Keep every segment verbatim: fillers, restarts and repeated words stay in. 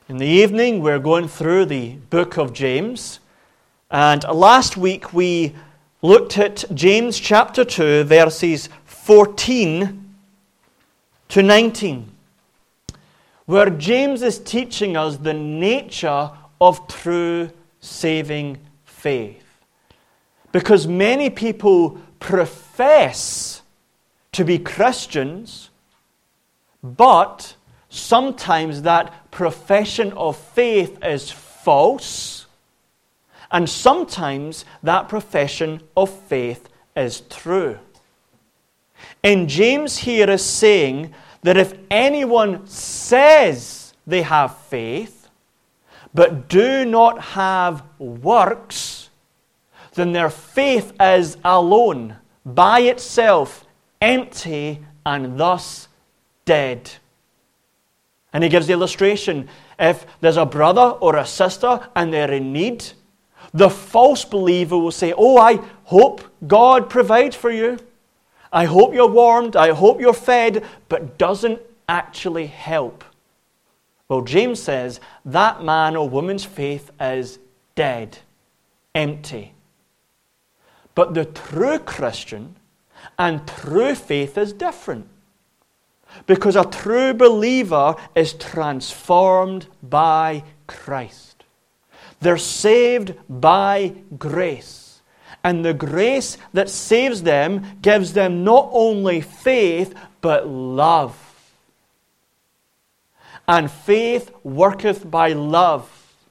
In the evening, we're going through the book of James. And last week, we looked at James chapter two, verses fourteen to nineteen, where James is teaching us the nature of true saving faith. Because many people profess to be Christians, but sometimes that profession of faith is false, and sometimes that profession of faith is true. And James here is saying that if anyone says they have faith, but do not have works, then their faith is alone, by itself, empty, and thus dead. And he gives the illustration. If there's a brother or a sister and they're in need, the false believer will say, oh, I hope God provides for you. I hope you're warmed. I hope you're fed, but doesn't actually help. Well, James says that man or woman's faith is dead, empty. But the true Christian and true faith is different. Because a true believer is transformed by Christ. They're saved by grace. And the grace that saves them gives them not only faith, but love. And faith worketh by love.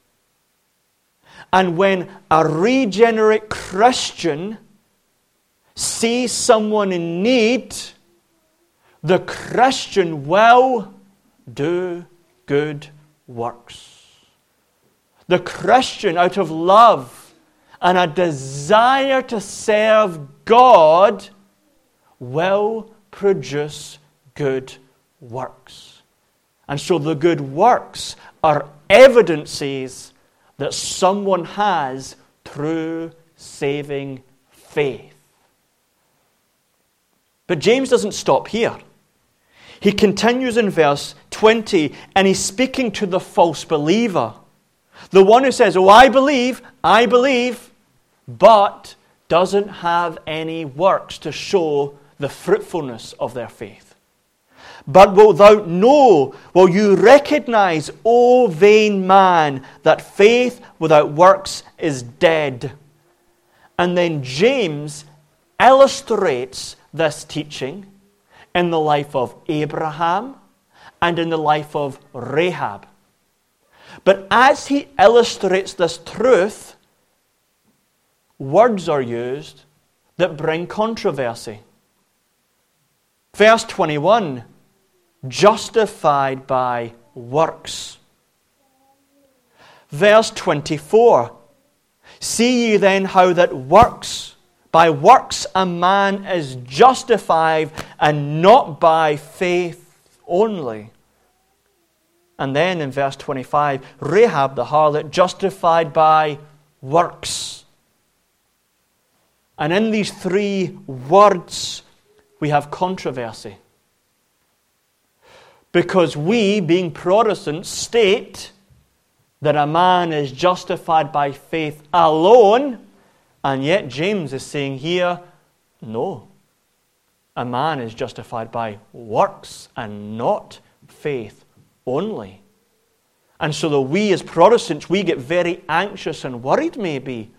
And when a regenerate Christian sees someone in need, the Christian will do good works. The Christian, out of love and a desire to serve God, will produce good works. And so the good works are evidences that someone has true saving faith. But James doesn't stop here. He continues in verse twenty, and he's speaking to the false believer. The one who says, oh, I believe, I believe, but doesn't have any works to show the fruitfulness of their faith. But wilt thou know, will you recognize, O vain man, that faith without works is dead? And then James illustrates this teaching in the life of Abraham and in the life of Rahab. But as he illustrates this truth, words are used that bring controversy. Verse twenty-one, justified by works. Verse twenty-four, see ye then how that works, by works a man is justified, and not by faith only. And then in verse twenty-five, Rahab the harlot justified by works. And in these three words, we have controversy. Because we, being Protestants, state that a man is justified by faith alone, and yet James is saying here, no. A man is justified by works and not faith only. And so that we as Protestants, we get very anxious and worried maybe.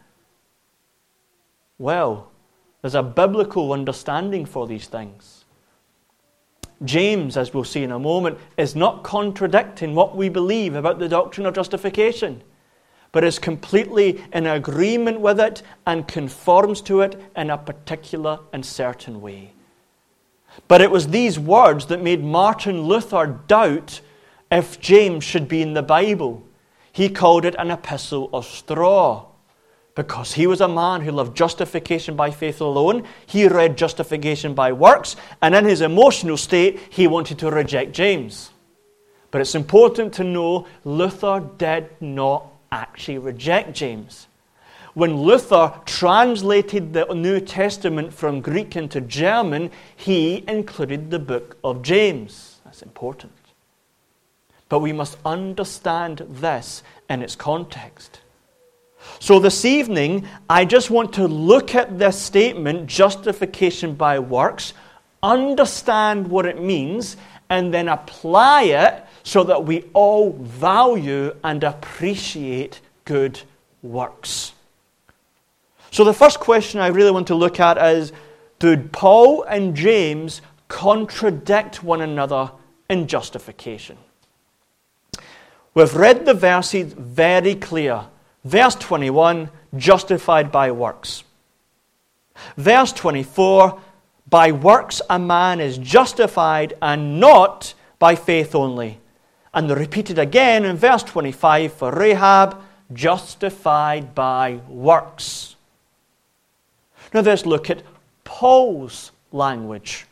Well, there's a biblical understanding for these things. James, as we'll see in a moment, is not contradicting what we believe about the doctrine of justification, but is completely in agreement with it and conforms to it in a particular and certain way. But it was these words that made Martin Luther doubt if James should be in the Bible. He called it an epistle of straw, because he was a man who loved justification by faith alone. He read justification by works, and in his emotional state, he wanted to reject James. But it's important to know Luther did not actually reject James. When Luther translated the New Testament from Greek into German, he included the book of James. That's important. But we must understand this in its context. So this evening, I just want to look at this statement, justification by works, understand what it means, and then apply it so that we all value and appreciate good works. So the first question I really want to look at is, do Paul and James contradict one another in justification? We've read the verses very clear. Verse twenty-one, justified by works. Verse twenty-four, by works a man is justified and not by faith only. And they're repeated again in verse twenty-five for Rahab, justified by works. Now let's look at Paul's language.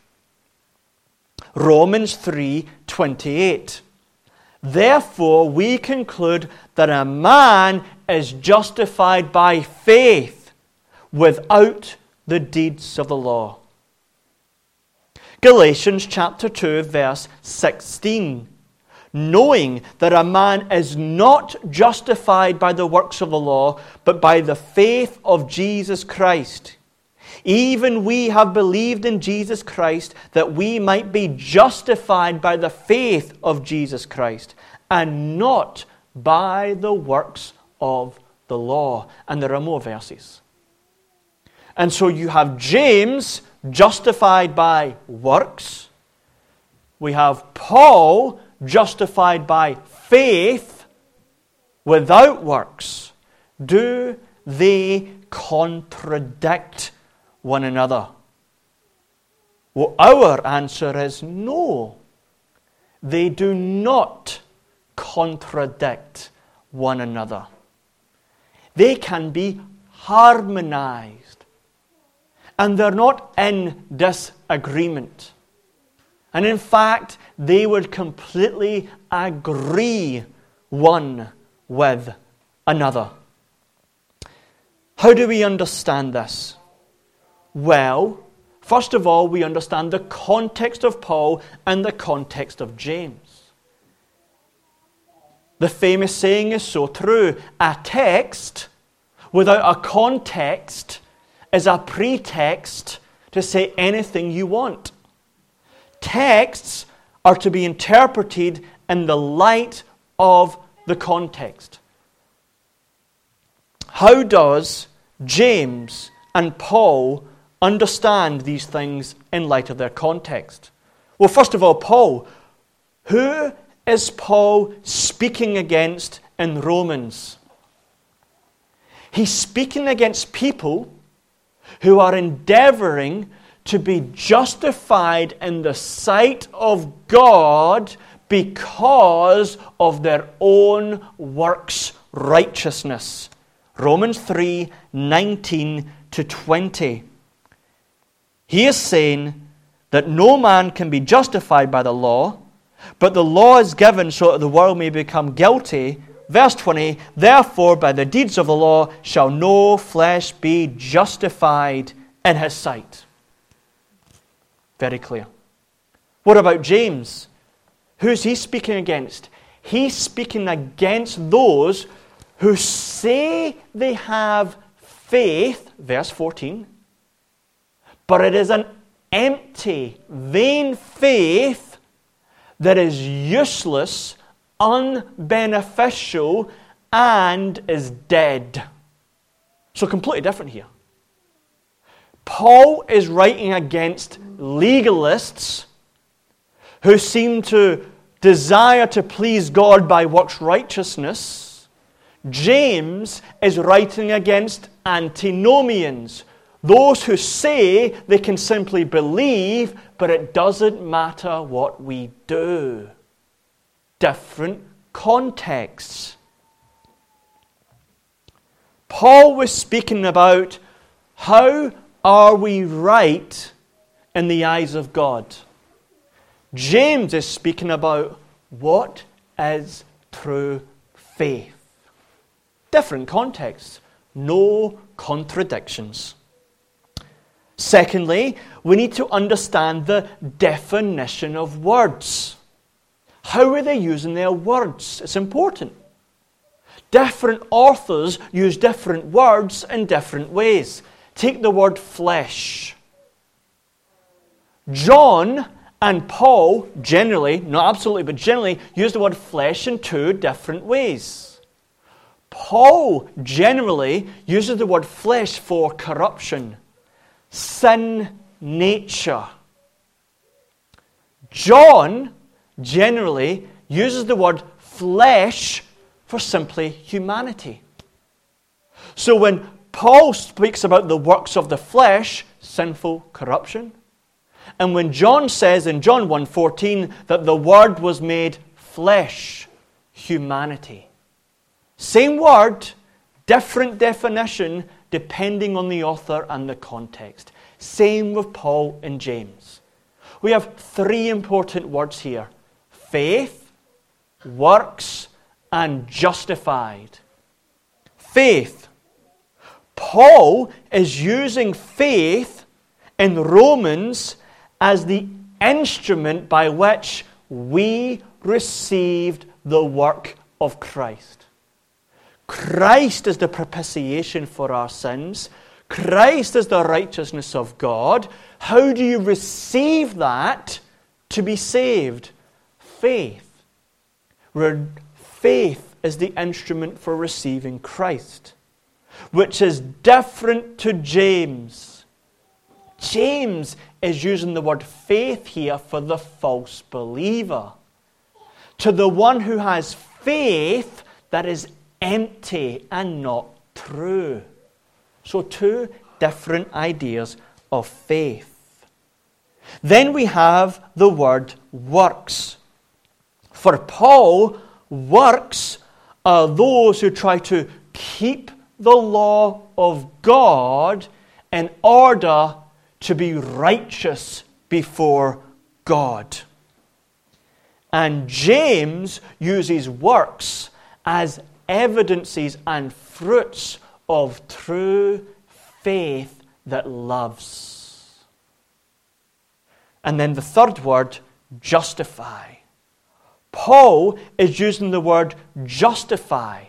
Romans three twenty-eight. Therefore we conclude that a man is justified by faith without the deeds of the law. Galatians chapter two verse sixteen. Knowing that a man is not justified by the works of the law, but by the faith of Jesus Christ. Even we have believed in Jesus Christ that we might be justified by the faith of Jesus Christ and not by the works of the law. And there are more verses. And so you have James justified by works. We have Paul justified by faith without works. Do they contradict one another? Well, our answer is no. They do not contradict one another. They can be harmonized. And they're not in disagreement. And in fact, they would completely agree one with another. How do we understand this? Well, first of all, we understand the context of Paul and the context of James. The famous saying is so true. A text without a context is a pretext to say anything you want. Texts are to be interpreted in the light of the context. How does James and Paul understand these things in light of their context? Well, first of all, Paul. Who is Paul speaking against in Romans? He's speaking against people who are endeavoring to be justified in the sight of God because of their own works righteousness. Romans three nineteen to twenty. He is saying that no man can be justified by the law, but the law is given so that the world may become guilty. Verse twenty, therefore by the deeds of the law shall no flesh be justified in his sight. Very clear. What about James? Who's he speaking against? He's speaking against those who say they have faith, verse fourteen, but it is an empty, vain faith that is useless, unbeneficial, and is dead. So completely different here. Paul is writing against legalists who seem to desire to please God by works righteousness. James is writing against antinomians, those who say they can simply believe, but it doesn't matter what we do. Different contexts. Paul was speaking about how are we right in the eyes of God. James is speaking about what is true faith. Different contexts, no contradictions. Secondly, we need to understand the definition of words. How are they using their words? It's important. Different authors use different words in different ways. Take the word flesh. John and Paul generally, not absolutely, but generally, use the word flesh in two different ways. Paul generally uses the word flesh for corruption, sin nature. John generally uses the word flesh for simply humanity. So when Paul speaks about the works of the flesh, sinful corruption, and when John says in John one fourteen that the Word was made flesh, humanity. Same word, different definition depending on the author and the context. Same with Paul and James. We have three important words here. Faith, works, and justified. Faith. Paul is using faith in Romans as the instrument by which we received the work of Christ. Christ is the propitiation for our sins. Christ is the righteousness of God. How do you receive that to be saved? Faith. Where faith is the instrument for receiving Christ, which is different to James. James is using the word faith here for the false believer. To the one who has faith that is empty and not true. So two different ideas of faith. Then we have the word works. For Paul, works are those who try to keep the law of God in order to be righteous before God. And James uses works as evidences and fruits of true faith that loves. And then the third word, justify. Paul is using the word justify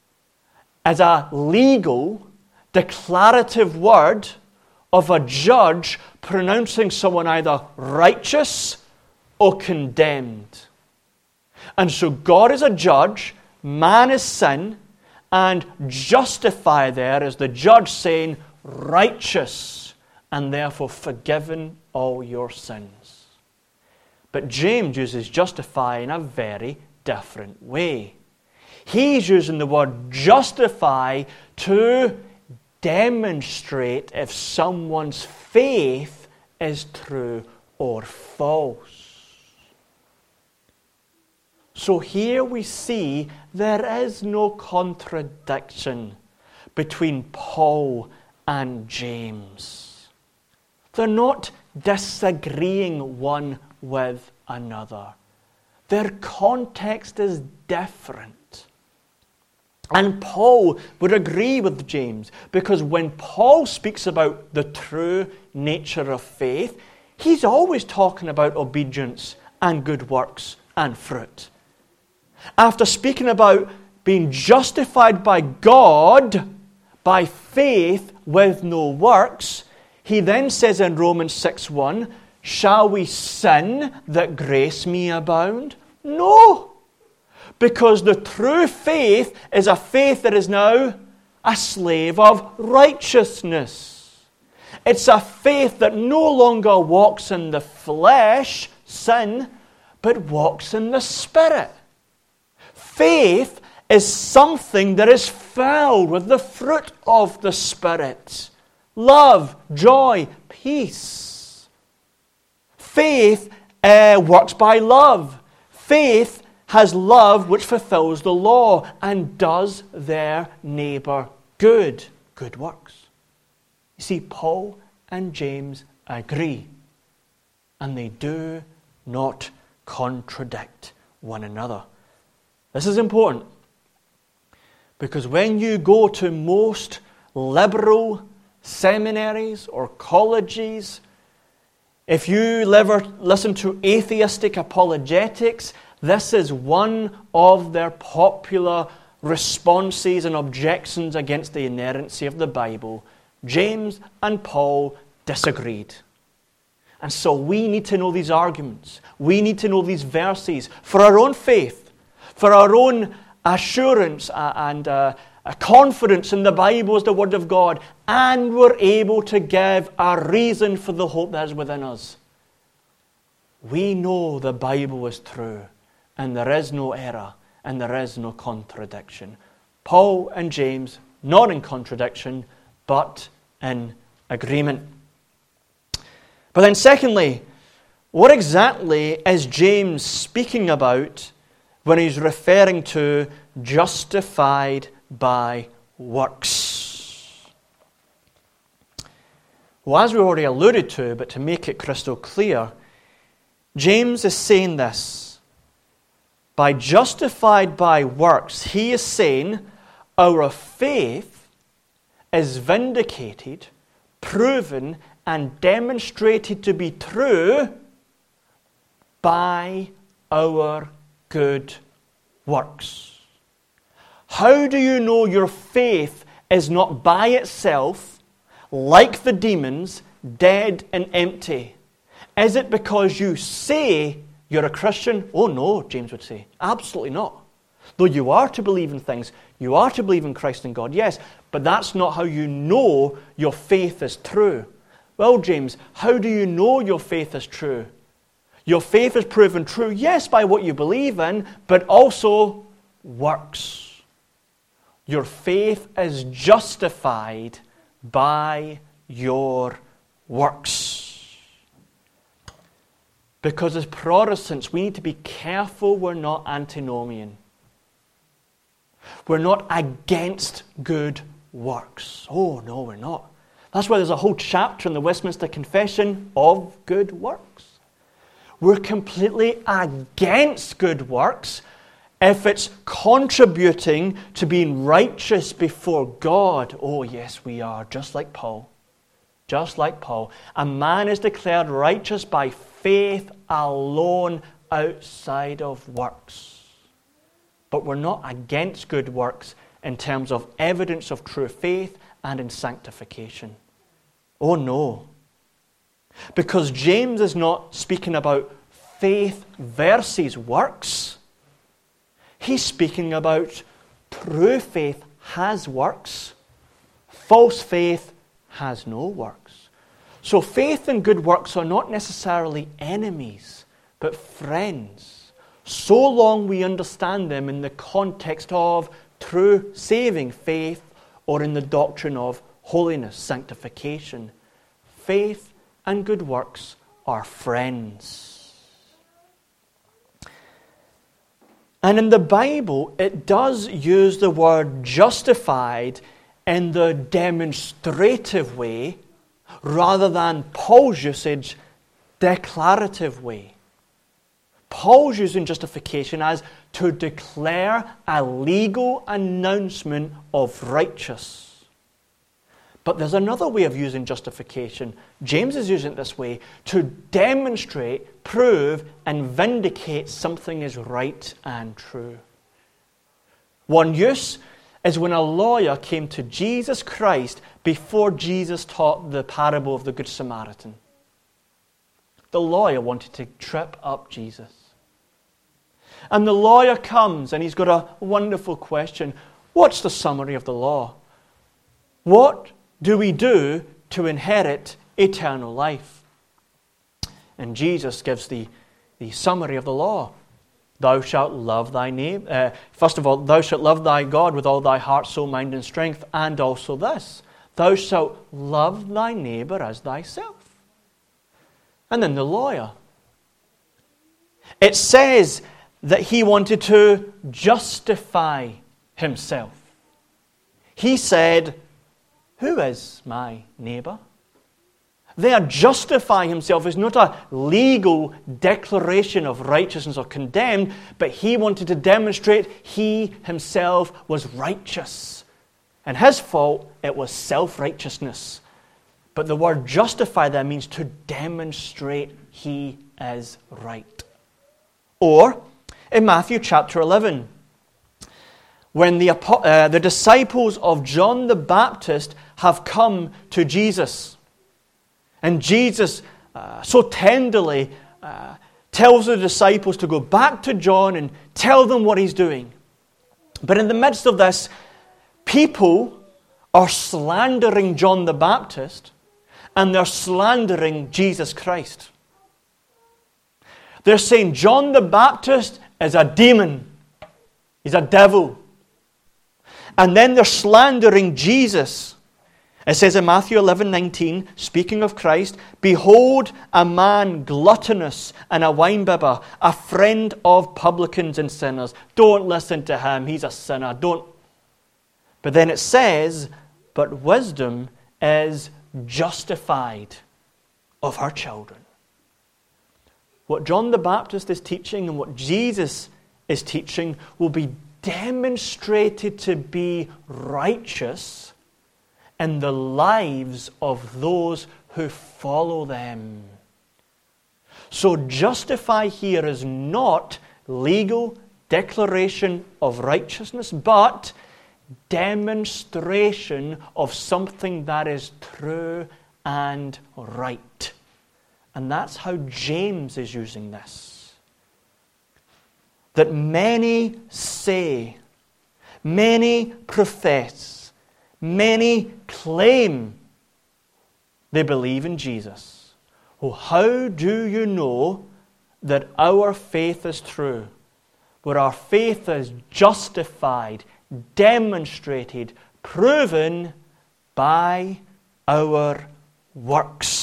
as a legal, declarative word of a judge pronouncing someone either righteous or condemned. And so God is a judge, man is sin, and justify there is the judge saying righteous and therefore forgiven all your sins. But James uses justify in a very different way. He's using the word justify to demonstrate if someone's faith is true or false. So here we see there is no contradiction between Paul and James. They're not disagreeing one with another. Their context is different. And Paul would agree with James, because when Paul speaks about the true nature of faith, he's always talking about obedience and good works and fruit. After speaking about being justified by God by faith with no works, he then says in Romans six one, shall we sin that grace may abound? No. Because the true faith is a faith that is now a slave of righteousness. It's a faith that no longer walks in the flesh, sin, but walks in the Spirit. Faith is something that is filled with the fruit of the Spirit. Love, joy, peace. Faith uh, works by love. Faith has love which fulfills the law and does their neighbour good. Good works. You see, Paul and James agree, and they do not contradict one another. This is important, because when you go to most liberal seminaries or colleges, if you ever listen to atheistic apologetics, This is one of their popular responses and objections against the inerrancy of the Bible. James and Paul disagreed. And so we need to know these arguments. We need to know these verses for our own faith, for our own assurance and uh, a confidence in the Bible as the Word of God, and we're able to give a reason for the hope that is within us. We know the Bible is true, and there is no error, and there is no contradiction. Paul and James, not in contradiction, but in agreement. But then secondly, what exactly is James speaking about when he's referring to justified by works? Well, as we already alluded to, but to make it crystal clear, James is saying this. By justified by works, he is saying our faith is vindicated, proven, and demonstrated to be true by our good works. How do you know your faith is not by itself, like the demons, dead and empty? Is it because you say you're a Christian? Oh no, James would say. Absolutely not. Though you are to believe in things, you are to believe in Christ and God, yes, but that's not how you know your faith is true. Well, James, how do you know your faith is true? Your faith is proven true, yes, by what you believe in, but also works. Your faith is justified by your works. Because as Protestants, we need to be careful we're not antinomian. We're not against good works. Oh, no, we're not. That's why there's a whole chapter in the Westminster Confession of good works. We're completely against good works if it's contributing to being righteous before God. Oh, yes, we are, just like Paul. Just like Paul. A man is declared righteous by faith alone outside of works. But we're not against good works in terms of evidence of true faith and in sanctification. Oh, no. Because James is not speaking about faith versus works. He's speaking about true faith has works. False faith has no works. So faith and good works are not necessarily enemies, but friends. So long we understand them in the context of true saving faith or in the doctrine of holiness, sanctification. Faith and good works are friends. And in the Bible, it does use the word justified in the demonstrative way rather than Paul's usage, declarative way. Paul's using justification as to declare a legal announcement of righteous. But there's another way of using justification. James is using it this way, to demonstrate, prove, and vindicate something is right and true. One use is when a lawyer came to Jesus Christ before Jesus taught the parable of the Good Samaritan. The lawyer wanted to trip up Jesus. And the lawyer comes and he's got a wonderful question. What's the summary of the law? What do we do to inherit eternal life? And Jesus gives the, the summary of the law. Thou shalt love thy neighbor. Uh, first of all, thou shalt love thy God with all thy heart, soul, mind, and strength. And also this, thou shalt love thy neighbor as thyself. And then the lawyer. It says that he wanted to justify himself. He said, who is my neighbor? There, justify himself is not a legal declaration of righteousness or condemned, but he wanted to demonstrate he himself was righteous. And his fault, it was self-righteousness. But the word justify there means to demonstrate he is right. Or, In Matthew chapter eleven, when the, uh, the disciples of John the Baptist have come to Jesus, and Jesus uh, so tenderly uh, tells the disciples to go back to John and tell them what he's doing. But in the midst of this, people are slandering John the Baptist, and they're slandering Jesus Christ. They're saying John the Baptist is a demon. He's a devil. And then they're slandering Jesus. It says in Matthew eleven nineteen, speaking of Christ, "Behold, a man gluttonous and a winebibber, a friend of publicans and sinners." Don't listen to him. He's a sinner. Don't. But then it says, "But wisdom is justified of her children." What John the Baptist is teaching and what Jesus is teaching will be demonstrated to be righteous in the lives of those who follow them. So justify here is not legal declaration of righteousness, but demonstration of something that is true and right. And that's how James is using this. That many say, many profess, many claim they believe in Jesus. Well, how do you know that our faith is true? Where our faith is justified, demonstrated, proven by our works.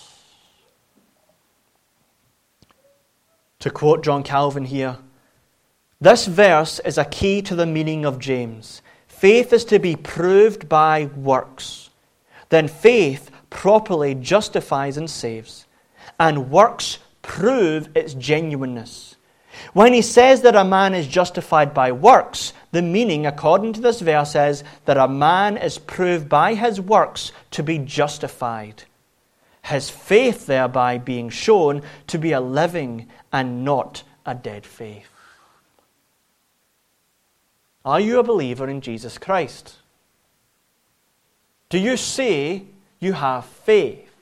To quote John Calvin here, this verse is a key to the meaning of James. Faith is to be proved by works. Then faith properly justifies and saves, and works prove its genuineness. When he says that a man is justified by works, the meaning, according to this verse, is that a man is proved by his works to be justified, his faith thereby being shown to be a living and not a dead faith. Are you a believer in Jesus Christ? Do you say you have faith?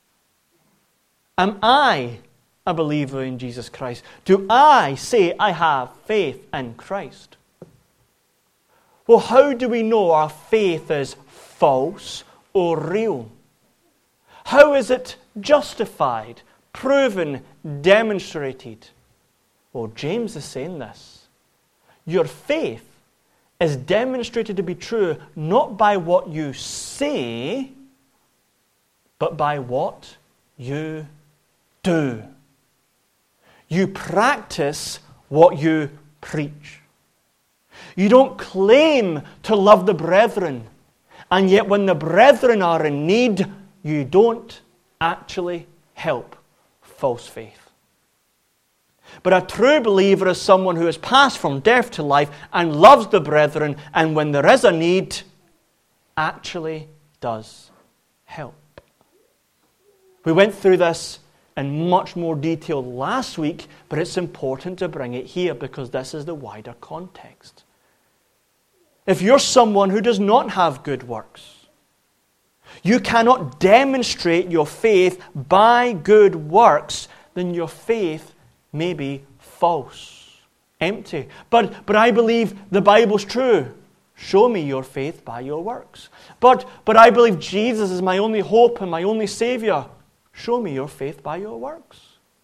Am I a believer in Jesus Christ? Do I say I have faith in Christ? Well, how do we know our faith is false or real? How is it justified, proven, demonstrated? Well, James is saying this. Your faith is demonstrated to be true not by what you say, but by what you do. You practice what you preach. You don't claim to love the brethren, and yet when the brethren are in need, you don't actually help. False faith. But a true believer is someone who has passed from death to life and loves the brethren, and when there is a need, actually does help. We went through this in much more detail last week, but it's important to bring it here because this is the wider context. If you're someone who does not have good works, you cannot demonstrate your faith by good works, then your faith may be false, empty. But, but I believe the Bible's true. Show me your faith by your works. But, but I believe Jesus is my only hope and my only Savior. Show me your faith by your works.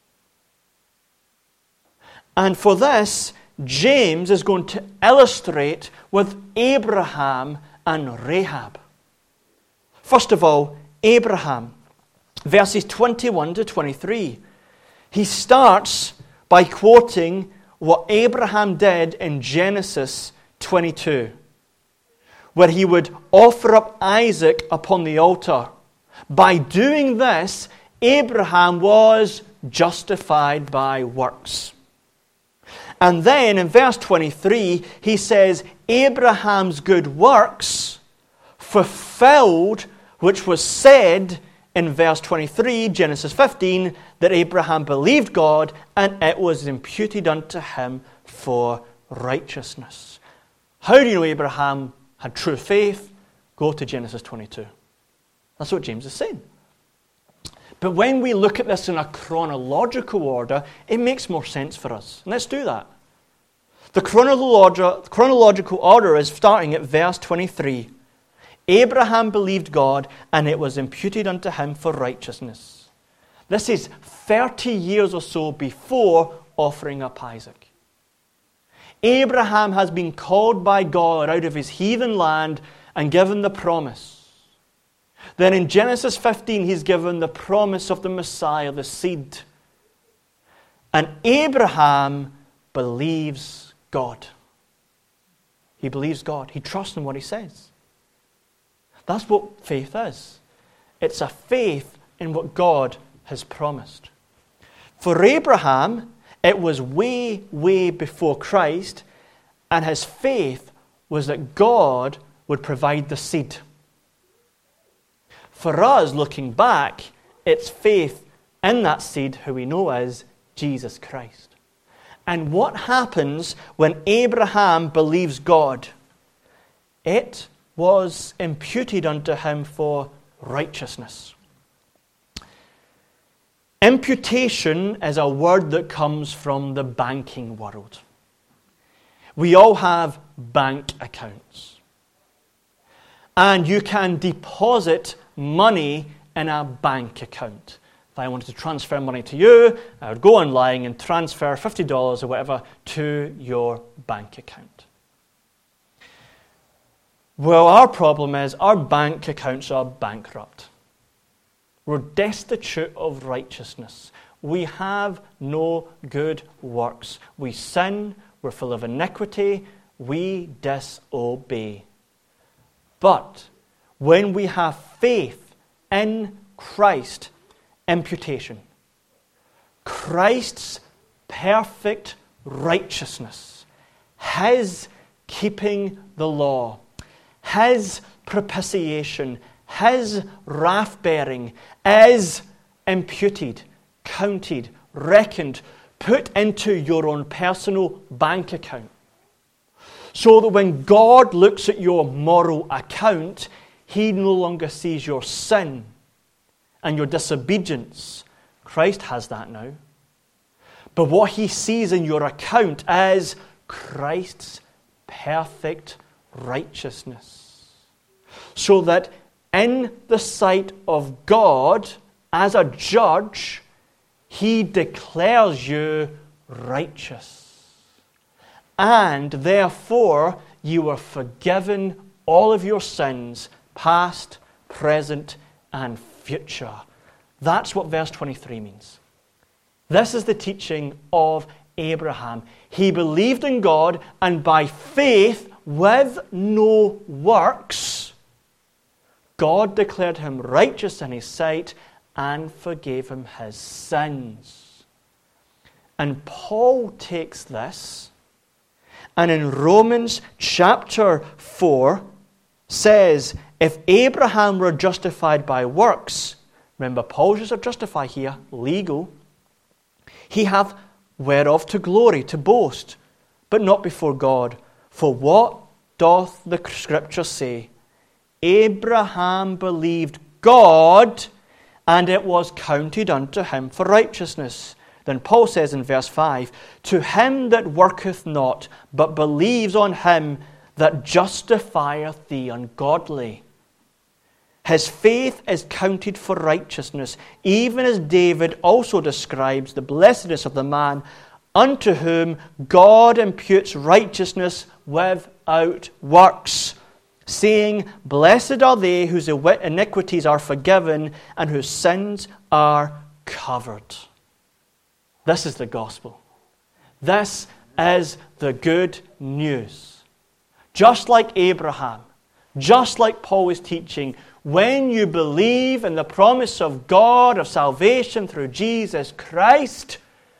And for this, James is going to illustrate with Abraham and Rahab. First of all, Abraham, verses twenty-one to twenty-three. He starts by quoting what Abraham did in Genesis twenty-two, where he would offer up Isaac upon the altar. By doing this, Abraham was justified by works. And then in verse twenty-three, he says, Abraham's good works fulfilled, which was said in verse twenty-three, Genesis fifteen, that Abraham believed God and it was imputed unto him for righteousness. How do you know Abraham had true faith? Go to Genesis twenty-two. That's what James is saying. But when we look at this in a chronological order, it makes more sense for us. And let's do that. The chronological order is starting at verse twenty-three. Abraham believed God, and it was imputed unto him for righteousness. This is thirty years or so before offering up Isaac. Abraham has been called by God out of his heathen land and given the promise. Then in Genesis fifteen, he's given the promise of the Messiah, the seed. And Abraham believes God. He believes God. He trusts in what he says. That's what faith is. It's a faith in what God has promised. For Abraham, it was way, way before Christ, and his faith was that God would provide the seed. For us, looking back, it's faith in that seed, who we know as Jesus Christ. And what happens when Abraham believes God? It was imputed unto him for righteousness. Imputation is a word that comes from the banking world. We all have bank accounts. And you can deposit money in a bank account. If I wanted to transfer money to you, I would go online and transfer fifty dollars or whatever to your bank account. Well, our problem is our bank accounts are bankrupt. We're destitute of righteousness. We have no good works. We sin, we're full of iniquity, we disobey. But when we have faith in Christ, imputation, Christ's perfect righteousness, his keeping the law, his propitiation, his wrath-bearing is imputed, counted, reckoned, put into your own personal bank account. So that when God looks at your moral account, he no longer sees your sin and your disobedience. Christ has that now. But what he sees in your account is Christ's perfect righteousness. So that in the sight of God, as a judge, he declares you righteous. And therefore, you are forgiven all of your sins, past, present, and future. That's what verse twenty-three means. This is the teaching of Abraham. He believed in God, and by faith, with no works, God declared him righteous in his sight and forgave him his sins. And Paul takes this, and in Romans chapter four says, if Abraham were justified by works, remember Paul's use of justify here, legal, he hath whereof to glory, to boast, but not before God. For what doth the Scripture say? Abraham believed God, and it was counted unto him for righteousness. Then Paul says in verse five, to him that worketh not, but believes on him that justifieth the ungodly, his faith is counted for righteousness, even as David also describes the blessedness of the man unto whom God imputes righteousness without works, saying, blessed are they whose iniquities are forgiven and whose sins are covered. This is the gospel. This is the good news. Just like Abraham, just like Paul is teaching, when you believe in the promise of God of salvation through Jesus Christ,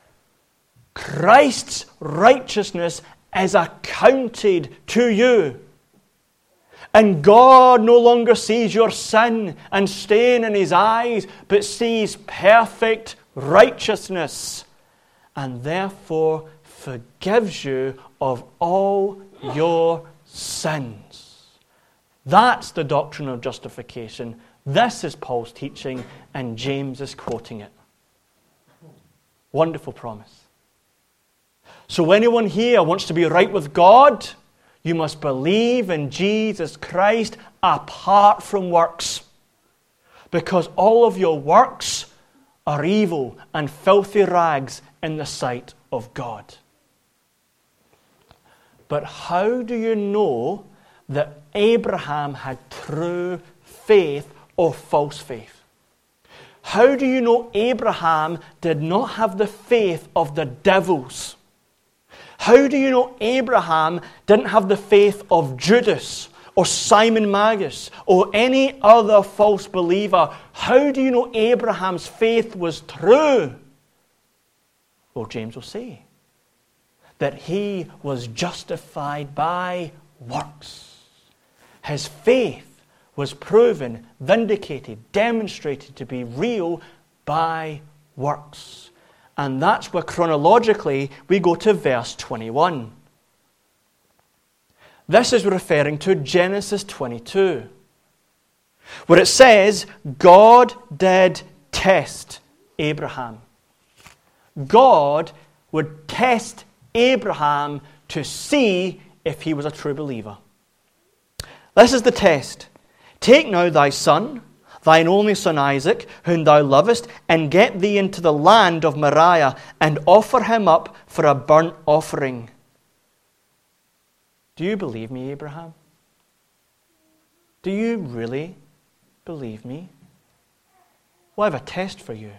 Christ's righteousness is accounted to you. And God no longer sees your sin and stain in his eyes, but sees perfect righteousness. And therefore, forgives you of all your sins. That's the doctrine of justification. This is Paul's teaching, and James is quoting it. Wonderful promise. So anyone here wants to be right with God, you must believe in Jesus Christ apart from works. Because all of your works are evil and filthy rags in the sight of God. But how do you know that Abraham had true faith or false faith? How do you know Abraham did not have the faith of the devils? How do you know Abraham didn't have the faith of Judas or Simon Magus or any other false believer? How do you know Abraham's faith was true? Well, James will say that he was justified by works. His faith was proven, vindicated, demonstrated to be real by works. And that's where chronologically we go to verse twenty-one. This is referring to Genesis twenty-two, where it says, God did test Abraham. God would test Abraham to see if he was a true believer. This is the test. Take now thy son, thine only son Isaac, whom thou lovest, and get thee into the land of Moriah, and offer him up for a burnt offering. Do you believe me, Abraham? Do you really believe me? Well, I have a test for you.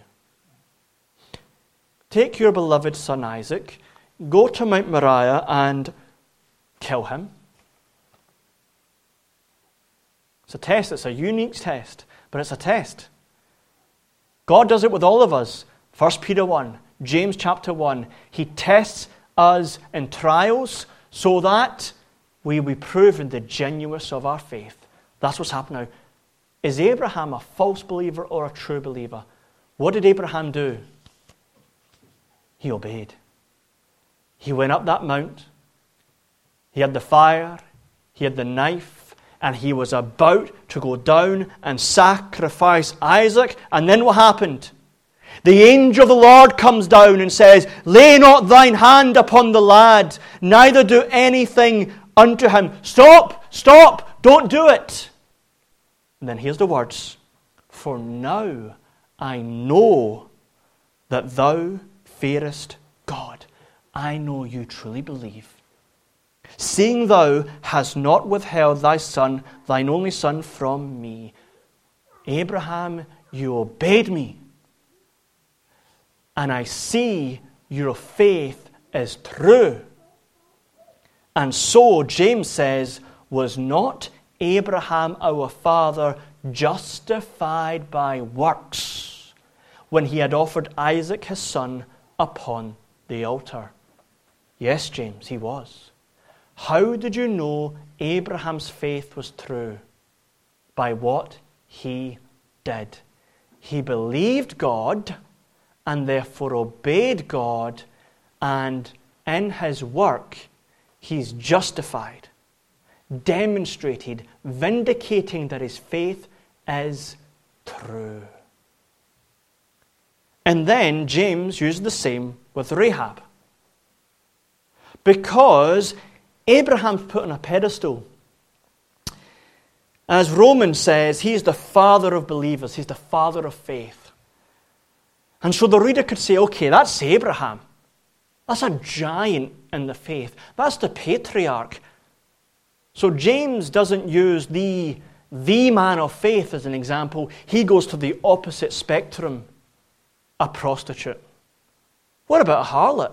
Take your beloved son Isaac, go to Mount Moriah and kill him. It's a test. It's a unique test, but it's a test. God does it with all of us. First Peter one, James chapter one. He tests us in trials so that we will be proven the genuineness of our faith. That's what's happened now. Is Abraham a false believer or a true believer? What did Abraham do? He obeyed. He went up that mount. He had the fire. He had the knife. And he was about to go down and sacrifice Isaac. And then what happened? The angel of the Lord comes down and says, lay not thine hand upon the lad, neither do anything unto him. Stop, stop, don't do it. And then here's the words. For now I know that thou fearest God. I know you truly believe. Seeing thou hast not withheld thy son, thine only son, from me. Abraham, you obeyed me. And I see your faith is true. And so, James says, was not Abraham our father justified by works when he had offered Isaac his son upon the altar? Yes, James, he was. How did you know Abraham's faith was true? By what he did. He believed God and therefore obeyed God, and in his work he's justified, demonstrated, vindicating that his faith is true. And then James used the same with Rahab. Because Abraham's put on a pedestal. As Romans says, he is the father of believers. He's the father of faith. And so the reader could say, okay, that's Abraham. That's a giant in the faith. That's the patriarch. So James doesn't use the, the man of faith as an example. He goes to the opposite spectrum, a prostitute. What about a harlot?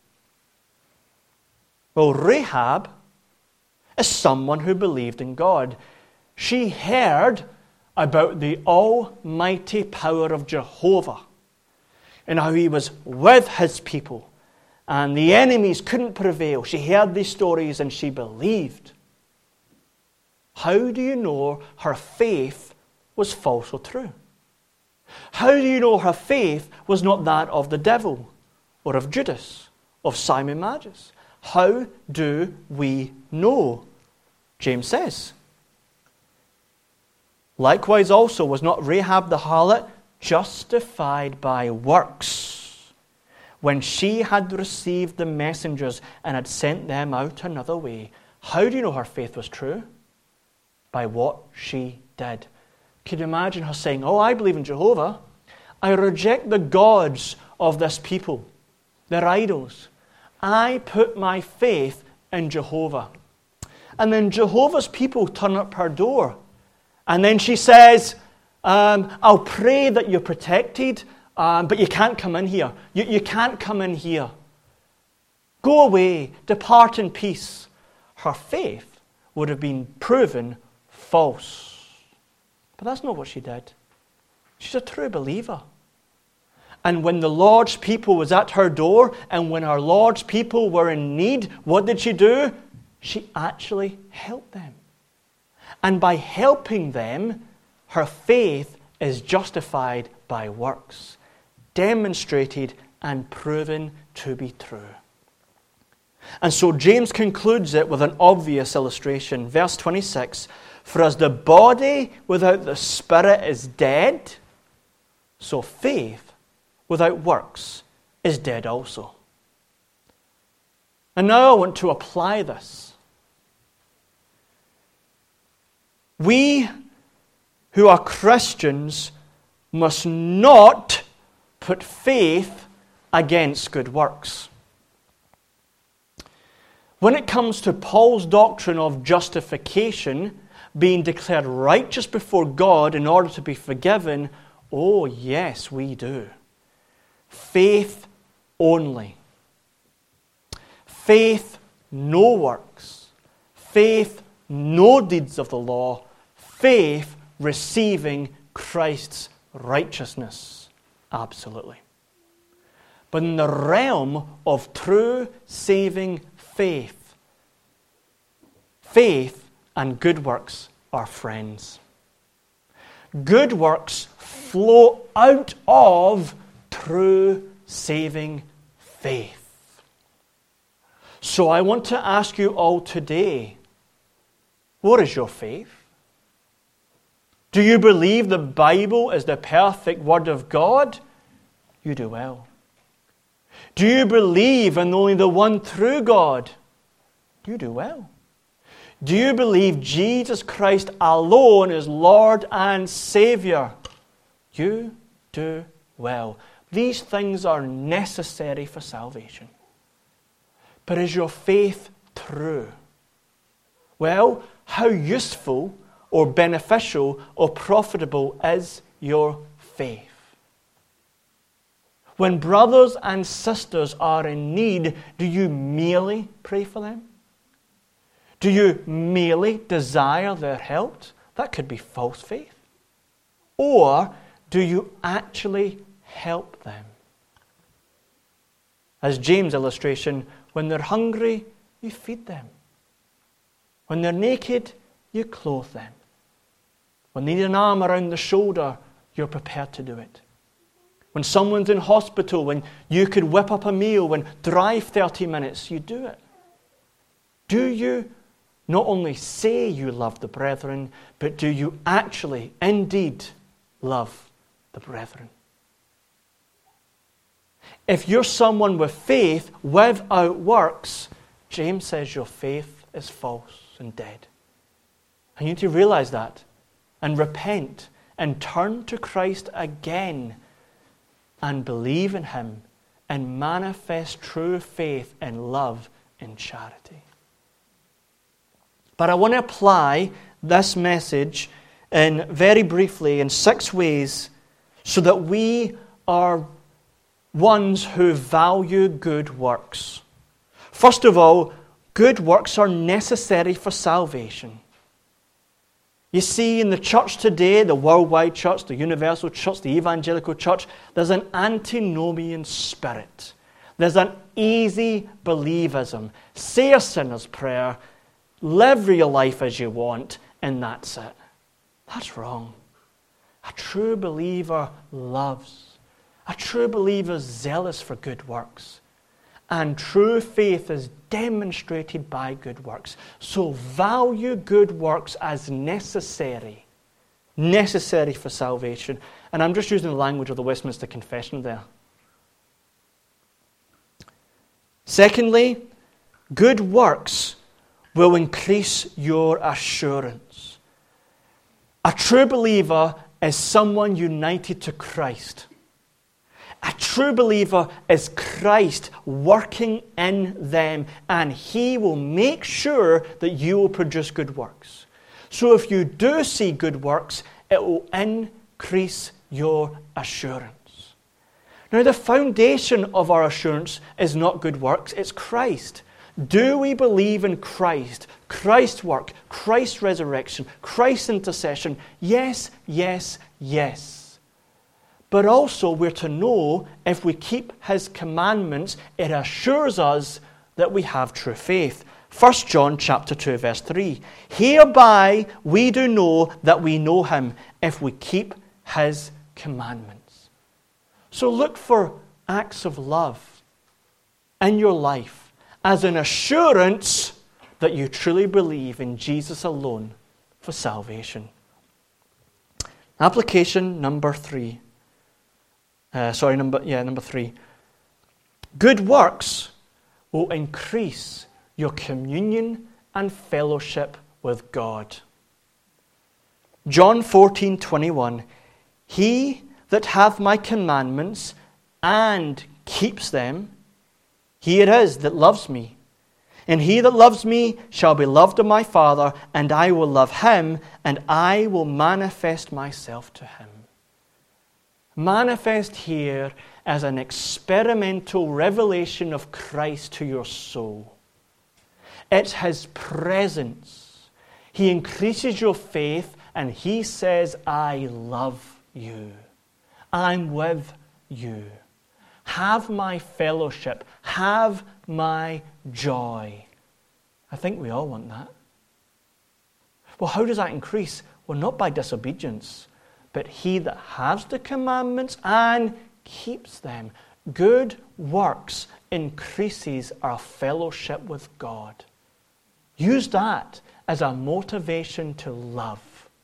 Well, Rahab is someone who believed in God. She heard about the almighty power of Jehovah and how he was with his people and the enemies couldn't prevail. She heard these stories and she believed. How do you know her faith was false or true? How do you know her faith was not that of the devil or of Judas of Simon Magus. How do we know? James says, likewise also was not Rahab the harlot justified by works when she had received the messengers and had sent them out another way? How do you know her faith was true? By what she did. Can you imagine her saying, oh, I believe in Jehovah. I reject the gods of this people, their idols. I put my faith in Jehovah. And then Jehovah's people turn up her door. And then she says, um, I'll pray that you're protected, um, but you can't come in here. You, you can't come in here. Go away, depart in peace. Her faith would have been proven false. But that's not what she did. She's a true believer. And when the Lord's people was at her door, and when our Lord's people were in need, what did she do? She actually helped them. And by helping them, her faith is justified by works, demonstrated and proven to be true. And so James concludes it with an obvious illustration. Verse twenty-six, for as the body without the spirit is dead, so faith without works is dead also. And now I want to apply this. We who are Christians must not put faith against good works. When it comes to Paul's doctrine of justification, being declared righteous before God in order to be forgiven, oh yes, we do. Faith only. Faith, no works. Faith, no deeds of the law. Faith, receiving Christ's righteousness. Absolutely. But in the realm of true saving faith, faith and good works are friends. Good works flow out of true saving faith. So I want to ask you all today, what is your faith? Do you believe the Bible is the perfect Word of God? You do well. Do you believe in only the one true God? You do well. Do you believe Jesus Christ alone is Lord and Savior? You do well. These things are necessary for salvation. But is your faith true? Well, how useful or beneficial or profitable is your faith? When brothers and sisters are in need, do you merely pray for them? Do you merely desire their help? That could be false faith. Or do you actually help them? As James' illustration, when they're hungry, you feed them. When they're naked, you clothe them. When they need an arm around the shoulder, you're prepared to do it. When someone's in hospital, when you could whip up a meal, when drive thirty minutes, you do it. Do you not only say you love the brethren, but do you actually, indeed, love the brethren? If you're someone with faith without works, James says your faith is false and dead. And you need to realize that and repent and turn to Christ again and believe in Him and manifest true faith and love in charity. But I want to apply this message in very briefly in six ways so that we are ones who value good works. First of all, good works are necessary for salvation. You see, in the church today, the worldwide church, the universal church, the evangelical church, there's an antinomian spirit. There's an easy believism. Say a sinner's prayer, live your life as you want, and that's it. That's wrong. A true believer loves. A true believer is zealous for good works. And true faith is demonstrated by good works. So value good works as necessary. Necessary for salvation. And I'm just using the language of the Westminster Confession there. Secondly, good works will increase your assurance. A true believer is someone united to Christ. A true believer is Christ working in them, and He will make sure that you will produce good works. So if you do see good works, it will increase your assurance. Now, the foundation of our assurance is not good works, it's Christ. Do we believe in Christ, Christ's work, Christ's resurrection, Christ's intercession? Yes, yes, yes. But also we're to know if we keep His commandments, it assures us that we have true faith. First John chapter two, verse three. Hereby we do know that we know Him, if we keep His commandments. So look for acts of love in your life as an assurance that you truly believe in Jesus alone for salvation. Application number three. Uh, sorry, number yeah, number three. Good works will increase your communion and fellowship with God. John fourteen twenty-one. He that hath my commandments and keeps them, he it is that loves me. And he that loves me shall be loved of my Father, and I will love him, and I will manifest myself to him. Manifest here as an experimental revelation of Christ to your soul. It's His presence. He increases your faith, and He says, I love you. I'm with you. Have my fellowship. Have my joy. I think we all want that. Well, how does that increase? Well, not by disobedience, but he that has the commandments and keeps them. Good works increases our fellowship with God. Use that as a motivation to love.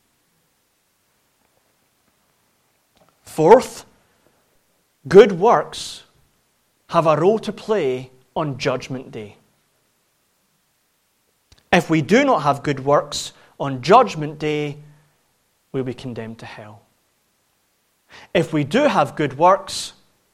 Fourth, good works have a role to play on Judgment Day. If we do not have good works on Judgment Day, we'll be condemned to hell. If we do have good works,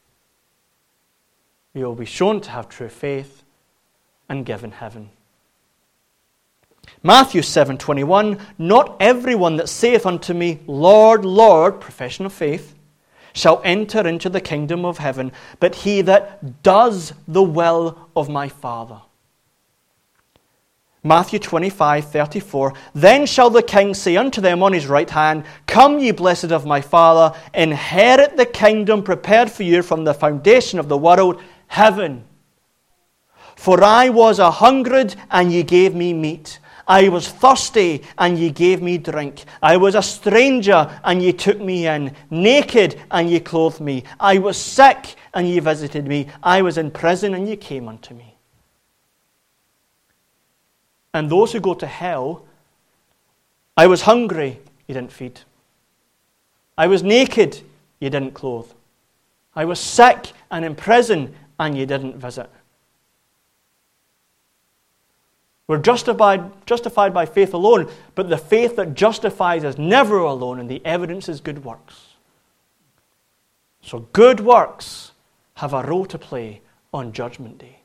we will be shown to have true faith and given heaven. Matthew seven twenty-one, not everyone that saith unto me, Lord, Lord, profession of faith, shall enter into the kingdom of heaven, but he that does the will of my Father. Matthew twenty-five thirty-four, then shall the king say unto them on his right hand, Come, ye blessed of my Father, inherit the kingdom prepared for you from the foundation of the world, heaven. For I was a hungered, and ye gave me meat. I was thirsty, and ye gave me drink. I was a stranger, and ye took me in. Naked, and ye clothed me. I was sick, and ye visited me. I was in prison, and ye came unto me. And those who go to hell, I was hungry, you didn't feed. I was naked, you didn't clothe. I was sick and in prison, and you didn't visit. We're justified, justified by faith alone, but the faith that justifies is never alone, and the evidence is good works. So good works have a role to play on Judgment Day.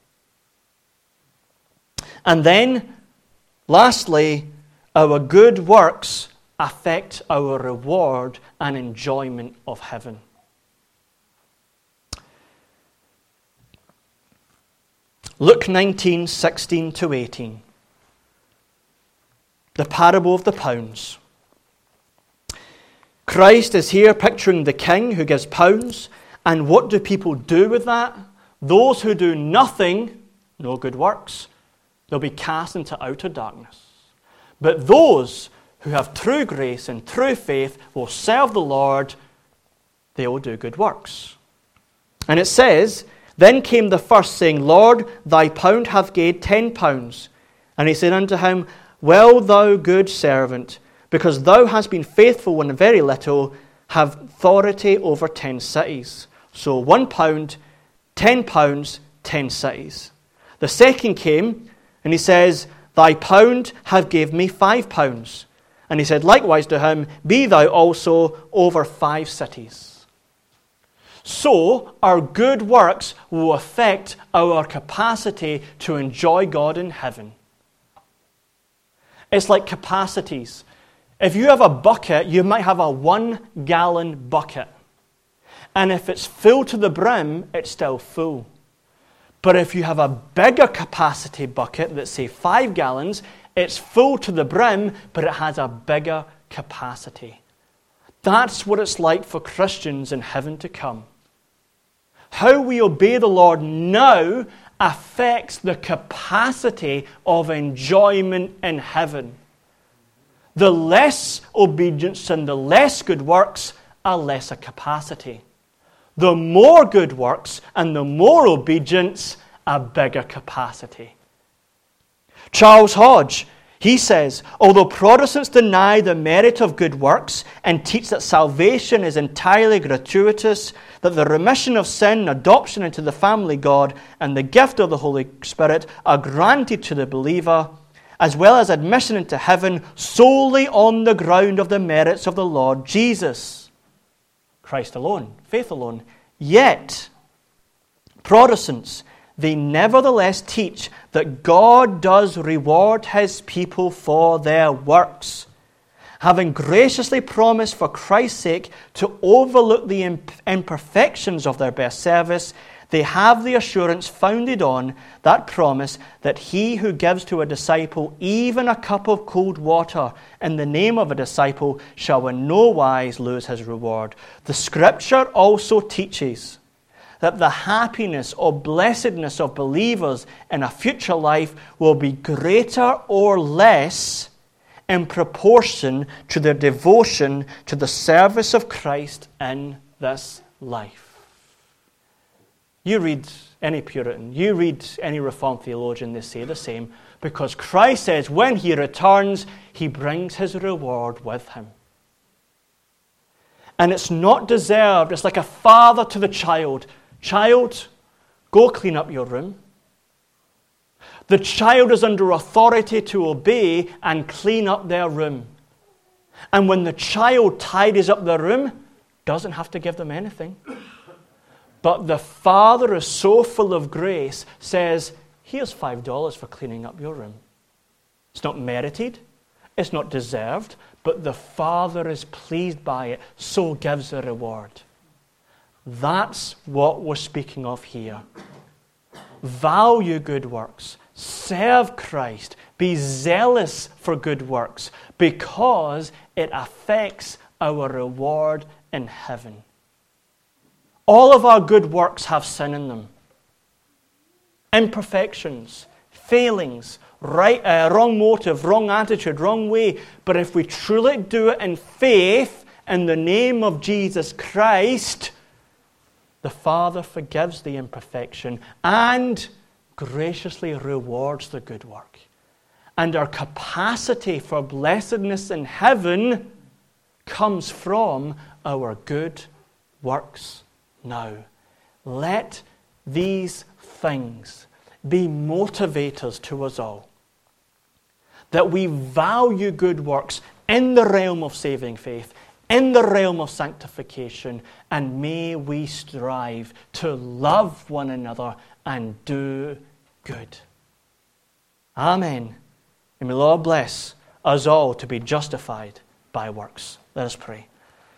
And then, lastly, our good works affect our reward and enjoyment of heaven. Luke nineteen, sixteen to eighteen. The parable of the pounds. Christ is here picturing the king who gives pounds. And what do people do with that? Those who do nothing, no good works, they'll be cast into outer darkness. But those who have true grace and true faith will serve the Lord, they will do good works. And it says, Then came the first, saying, Lord, thy pound hath gained ten pounds. And he said unto him, Well, thou good servant, because thou hast been faithful in a very little, have authority over ten cities. So one pound, ten pounds, ten cities. The second came, and he says, Thy pound have gave me five pounds. And he said likewise to him, Be thou also over five cities. So our good works will affect our capacity to enjoy God in heaven. It's like capacities. If you have a bucket, you might have a one-gallon bucket. And if it's full to the brim, it's still full. But if you have a bigger capacity bucket that's, say, five gallons, it's full to the brim, but it has a bigger capacity. That's what it's like for Christians in heaven to come. How we obey the Lord now affects the capacity of enjoyment in heaven. The less obedience and the less good works, a lesser capacity. The more good works and the more obedience, a bigger capacity. Charles Hodge, he says, although Protestants deny the merit of good works and teach that salvation is entirely gratuitous, that the remission of sin, adoption into the family of God, and the gift of the Holy Spirit are granted to the believer, as well as admission into heaven solely on the ground of the merits of the Lord Jesus. Christ alone, faith alone. Yet, Protestants, they nevertheless teach that God does reward his people for their works. Having graciously promised for Christ's sake to overlook the imperfections of their best service, they have the assurance founded on that promise that he who gives to a disciple even a cup of cold water in the name of a disciple shall in no wise lose his reward. The Scripture also teaches that the happiness or blessedness of believers in a future life will be greater or less in proportion to their devotion to the service of Christ in this life. You read any Puritan, you read any Reformed theologian, they say the same, because Christ says when he returns, he brings his reward with him. And it's not deserved. It's like a father to the child. Child, go clean up your room. The child is under authority to obey and clean up their room. And when the child tidies up their room, doesn't have to give them anything. But the father is so full of grace, says, here's five dollars for cleaning up your room. It's not merited, it's not deserved, but the father is pleased by it, so gives a reward. That's what we're speaking of here. Value good works. Serve Christ. Be zealous for good works because it affects our reward in heaven. All of our good works have sin in them. Imperfections, failings, right, uh, wrong motive, wrong attitude, wrong way. But if we truly do it in faith in the name of Jesus Christ, the Father forgives the imperfection and graciously rewards the good work. And our capacity for blessedness in heaven comes from our good works now. Let these things be motivators to us all. That we value good works in the realm of saving faith, in the realm of sanctification, and may we strive to love one another and do good. Amen. And may the Lord bless us all to be justified by works. Let us pray.